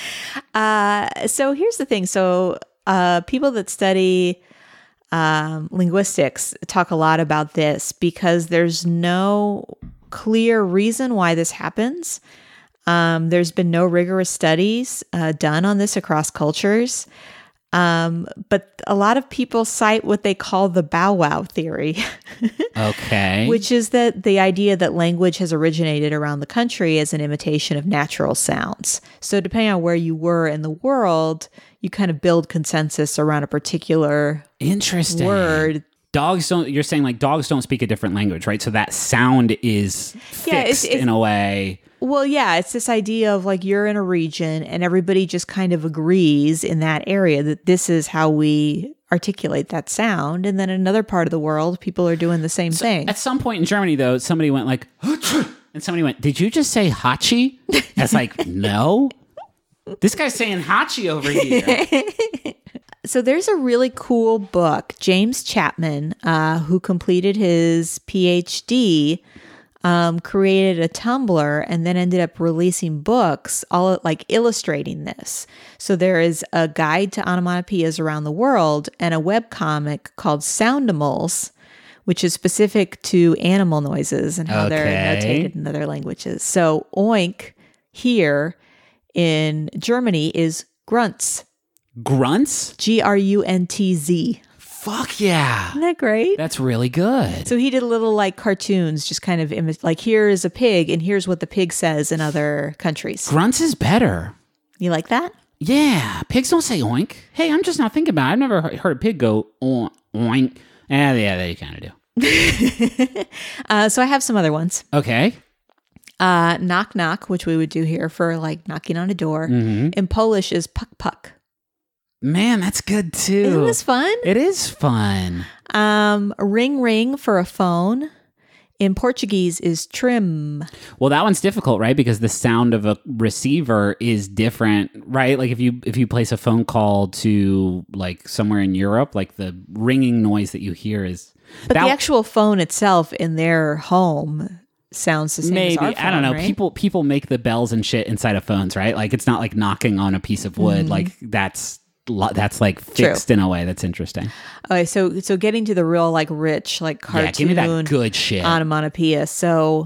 Uh, so here's the thing. So uh, people that study um, linguistics talk a lot about this because there's no clear reason why this happens. Um, there's been no rigorous studies uh, done on this across cultures. Um, but a lot of people cite what they call the bow wow theory, Okay. which is that the idea that language has originated around the country as an imitation of natural sounds. So depending on where you were in the world, you kind of build consensus around a particular Interesting. word. Dogs don't. You're saying like dogs don't speak a different language, right? So that sound is fixed Yeah, it's- it's- in a way. Well, yeah, it's this idea of like you're in a region and everybody just kind of agrees in that area that this is how we articulate that sound. And then in another part of the world, people are doing the same thing. At some point in Germany, though, somebody went like, and somebody went, "Did you just say hachi?" That's like, no. This guy's saying hachi over here. So there's a really cool book. James Chapman, uh, who completed his P H D, um, created a Tumblr and then ended up releasing books, all like illustrating this. So there is a guide to onomatopoeias around the world and a webcomic called Soundimals, which is specific to animal noises and how they're Okay. notated in other languages. So oink here in Germany is grunts. Grunts? G R U N T Z. Fuck yeah. Isn't that great? That's really good. So he did little like cartoons, just kind of imi- like here is a pig and here's what the pig says in other countries. Grunts is better. You like that? Yeah. Pigs don't say oink. Hey, I'm just not thinking about it. I've never he- heard a pig go oink. oink. Eh, yeah, they kind of do. Uh, so I have some other ones. Okay. Uh, knock knock, which we would do here for like knocking on a door. Mm-hmm. In Polish is puck puck. Man, that's good too. Isn't this fun? It is fun. Um, ring ring for a phone. In Portuguese is trim. Well, that one's difficult, right? Because the sound of a receiver is different, right? Like if you if you place a phone call to like somewhere in Europe, like the ringing noise that you hear is But that- the actual phone itself in their home sounds the same maybe as our I don't phone, know. right? People people make the bells and shit inside of phones, right? Like it's not like knocking on a piece of wood. Mm-hmm. Like that's lo- that's like fixed in a way that's interesting. Okay, so so getting to the real like rich like cartoon Yeah, give me that good shit. onomatopoeia. So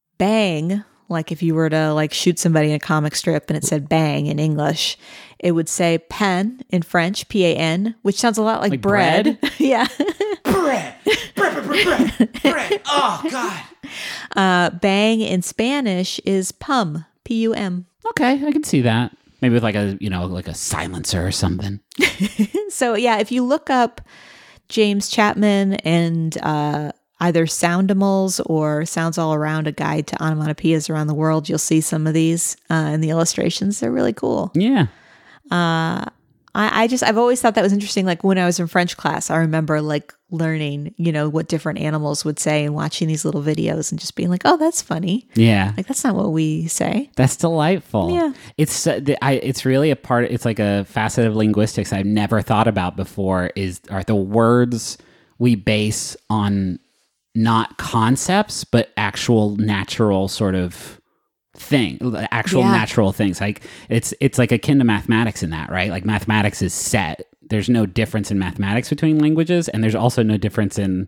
bang, like if you were to like shoot somebody in a comic strip and it said bang in English, it would say pen in French, P A N, which sounds a lot like, Like bread. bread? Yeah. bread, bread, bread, bread, bread. Oh God. Uh, bang in Spanish is pum, P U M. Okay, I can see that. Maybe with like a you know like a silencer or something. So yeah, if you look up James Chapman and uh, either Soundimals or Sounds All Around, a guide to onomatopoeias around the world, you'll see some of these uh, in the illustrations. They're really cool. Yeah. Uh, I, I just, I've always thought that was interesting. Like when I was in French class, I remember like learning, you know, what different animals would say and watching these little videos and just being like, oh, that's funny. Yeah. Like that's not what we say. That's delightful. Yeah. It's uh, the, I, it's really a part. It's like a facet of linguistics I've never thought about before. Is are the words we base on not concepts but actual natural sort of thing, actual Yeah. natural things. Like it's it's like akin to mathematics in that, right? Like mathematics is set. There's no difference in mathematics between languages, and there's also no difference in.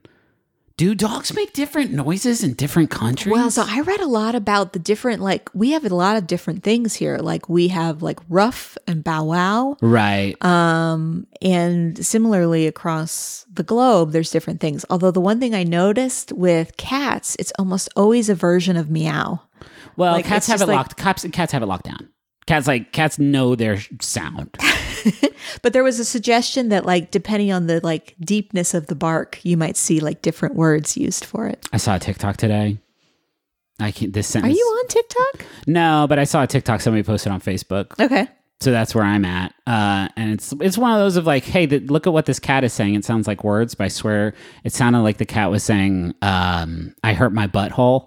Do dogs make different noises in different countries? Well, so I read a lot about the different, like, we have a lot of different things here. Like, we have like rough and bow wow. right. Um, and similarly across the globe, there's different things. Although the one thing I noticed with cats, it's almost always a version of meow. Well, like, cats it's have just it like- locked. Cats, cats have it locked down. Cats like cats know their sound. But there was a suggestion that, like, depending on the like deepness of the bark, you might see like different words used for it. I saw a TikTok today. I can't. This sentence. Are you on TikTok? No, but I saw a TikTok somebody posted on Facebook. Okay. So that's where I'm at. Uh, and it's it's one of those of like, hey, the, look at what this cat is saying. It sounds like words, but I swear it sounded like the cat was saying, um, I hurt my butthole.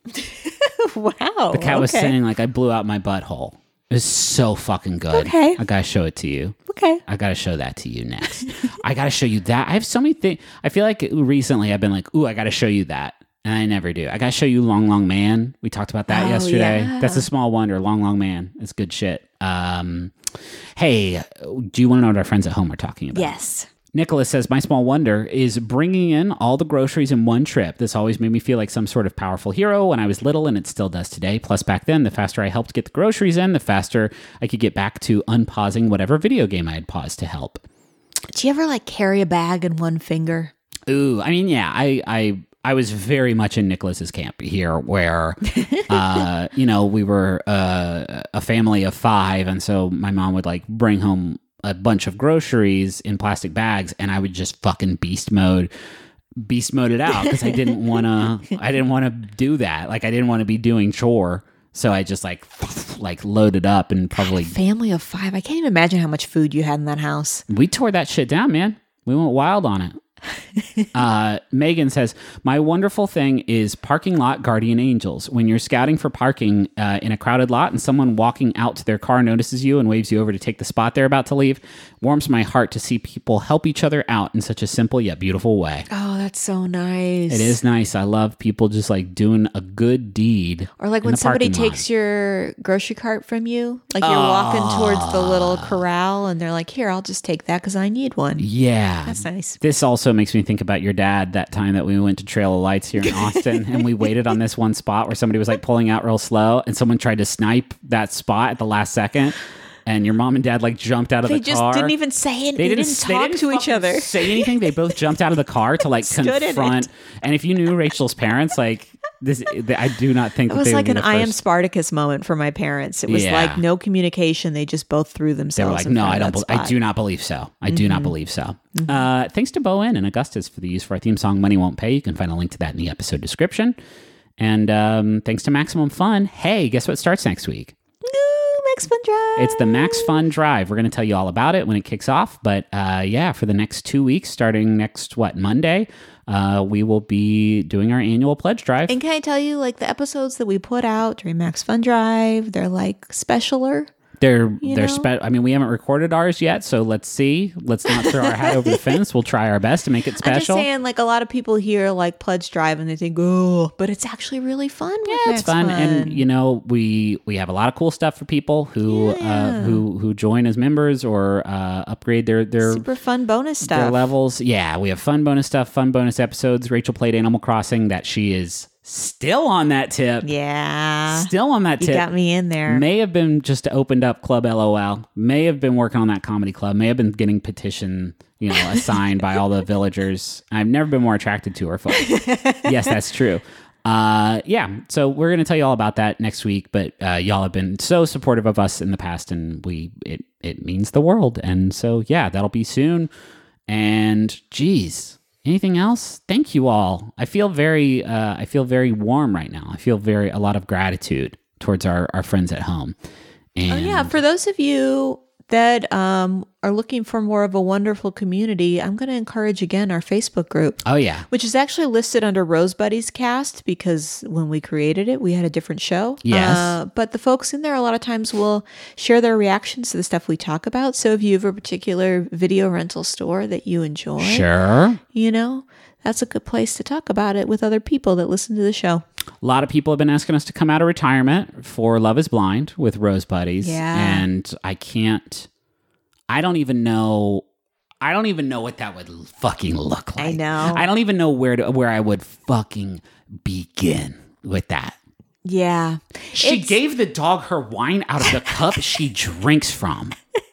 Wow. The cat okay. was saying, like, I blew out my butthole. It was so fucking good. Okay. I gotta show it to you. Okay. I gotta show that to you next. I gotta show you that. I have so many things. I feel like recently I've been like, ooh, I gotta show you that. And I never do. I gotta show you Long Long Man. We talked about that Oh, yesterday. yeah. That's a small wonder. Long Long Man. It's good shit. Um, hey, do you want to know what our friends at home are talking about? Yes. Nicholas says, my small wonder is bringing in all the groceries in one trip. This always made me feel like some sort of powerful hero when I was little, and it still does today. Plus, back then, the faster I helped get the groceries in, the faster I could get back to unpausing whatever video game I had paused to help. Do you ever like carry a bag in one finger? Ooh, I mean, yeah, I... I I was very much in Nicholas's camp here where, uh, you know, we were uh, a family of five. And so my mom would like bring home a bunch of groceries in plastic bags, and I would just fucking beast mode, beast mode it out because I didn't want to, I didn't want to do that. Like I didn't want to be doing chore. So I just like, like loaded up and probably. Family of five. I can't even imagine how much food you had in that house. We tore that shit down, man. We went wild on it. uh, Megan says, my wonderful thing is parking lot guardian angels. When you're scouting for parking uh, in a crowded lot and someone walking out to their car notices you and waves you over to take the spot they're about to leave, warms my heart to see people help each other out in such a simple yet beautiful way. Oh, that's so nice. It is nice. I love people just like doing a good deed. Or like in when the somebody parking lot. takes your grocery cart from you, like you're walking towards the little corral and they're like, here, I'll just take that because I need one. Yeah. That's nice. This also makes me think about your dad that time that we went to Trail of Lights here in Austin and we waited on this one spot where somebody was like pulling out real slow and someone tried to snipe that spot at the last second. And your mom and dad like jumped out of They the just car. didn't even say anything. They, didn't, they talk didn't to each fucking other. Say anything. They both jumped out of the car to like Stood in confront. it. And if you knew Rachel's parents, like this, I do not think It that was they like would an be the I am first- Spartacus moment for my parents. It was Yeah. like no communication. They just both threw They themselves were like, in no, front I of don't. that Be- I spot. do not believe so. I do not believe so. Uh, thanks to Bowen and Augustus for the use for our theme song, Money Won't Pay. You can find a link to that in the episode description. And um, thanks to Maximum Fun. Hey, guess what starts next week? Ooh, Max Fun Drive. It's the Max Fun Drive. We're going to tell you all about it when it kicks off. But uh, yeah, for the next two weeks, starting next, what, Monday, uh, we will be doing our annual pledge drive. And can I tell you, like the episodes that we put out during Max Fun Drive, they're like specialer. They're, You they're know? spe- I mean, we haven't recorded ours yet, so let's see. Let's not throw our hat over the fence. We'll try our best to make it I'm just special. saying, like a lot of people hear like Pledge Drive and they think, oh, but it's actually really fun. With Yeah, it's Max fun, and you know we we have a lot of cool stuff for people who uh, Yeah. who who join as members or uh, upgrade their their super fun bonus their stuff. levels. Yeah, we have fun bonus stuff, fun bonus episodes. Rachel played Animal Crossing. That she is still on that tip. Yeah, Still on that you tip. got me in there. May have been just opened up Club LOL. May have been working on that comedy club. May have been getting petition, you know, assigned by all the villagers. I've never been more attracted to her. Folks. Yes, that's true. Uh, yeah, so we're gonna tell you all about that next week. But uh, y'all have been so supportive of us in the past, and we it it means the world. And so yeah, that'll be soon. And geez. Anything else? Thank you all. I feel very, uh, I feel very warm right now. I feel very a lot of gratitude towards our, our friends at home. And Oh yeah, for those of you that um, are looking for more of a wonderful community, I'm going to encourage again our Facebook group, oh yeah, which is actually listed under Rose Buddies Cast because when we created it, we had a different show. Yes. Uh, but the folks in there a lot of times will share their reactions to the stuff we talk about. So if you have a particular video rental store that you enjoy, sure. you know, that's a good place to talk about it with other people that listen to the show. A lot of people have been asking us to come out of retirement for Love is Blind with Rose Buddies. Yeah. And I can't, I don't even know, I don't even know what that would fucking look like. I know. I don't even know where to, where I would fucking begin with that. Yeah. She It's- gave the dog her wine out of the cup she drinks from.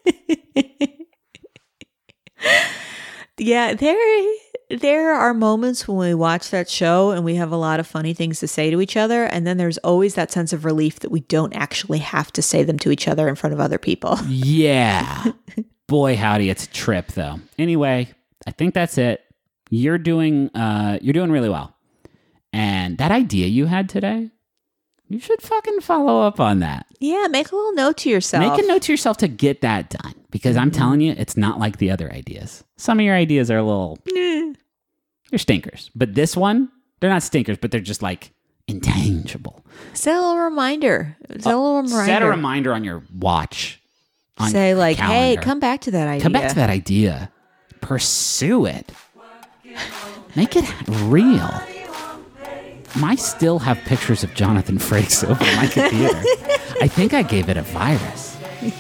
Yeah, there there are moments when we watch that show and we have a lot of funny things to say to each other, and then there's always that sense of relief that we don't actually have to say them to each other in front of other people. Yeah. boy, howdy, it's a trip, though. Anyway, I think that's it. You're doing, uh, you're doing really well. And that idea you had today, you should fucking follow up on that. Yeah, make a little note to yourself. Make a note to yourself to get that done. Because I'm telling you, it's not like the other ideas. Some of your ideas are a little, they're stinkers. But this one, they're not stinkers, but they're just like intangible. Set a little reminder. Set a little reminder. Set a reminder on your watch. On Say your like, calendar. hey, come back to that idea. Come back to that idea. Pursue it. Make it real. I still have pictures of Jonathan Frakes over my computer. I think I gave it a virus.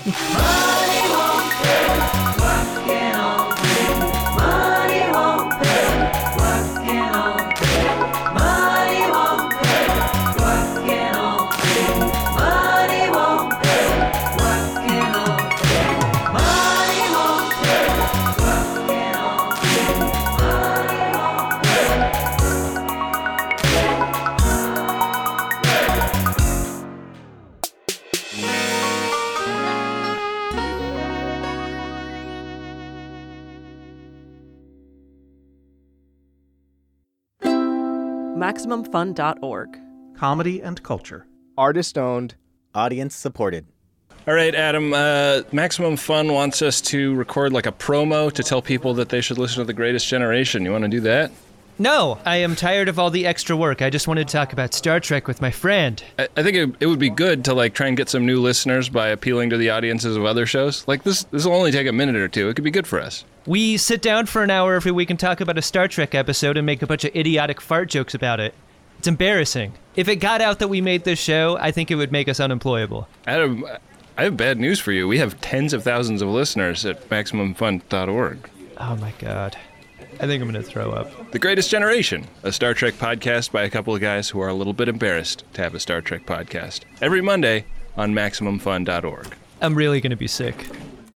Maximum Fun dot org. Comedy and culture. Artist owned. Audience supported. All right, Adam, uh, Maximum Fun wants us to record like a promo to tell people that they should listen to The Greatest Generation. You want to do that? No, I am tired of all the extra work. I just wanted to talk about Star Trek with my friend. I, I think it, it would be good to like try and get some new listeners by appealing to the audiences of other shows. Like this, this will only take a minute or two. It could be good for us. We sit down for an hour every week and talk about a Star Trek episode and make a bunch of idiotic fart jokes about it. It's embarrassing. If it got out that we made this show, I think it would make us unemployable. Adam, I have bad news for you. We have tens of thousands of listeners at Maximum Fun dot org. Oh my God. I think I'm going to throw up. The Greatest Generation, a Star Trek podcast by a couple of guys who are a little bit embarrassed to have a Star Trek podcast. Every Monday on Maximum Fun dot org. I'm really going to be sick.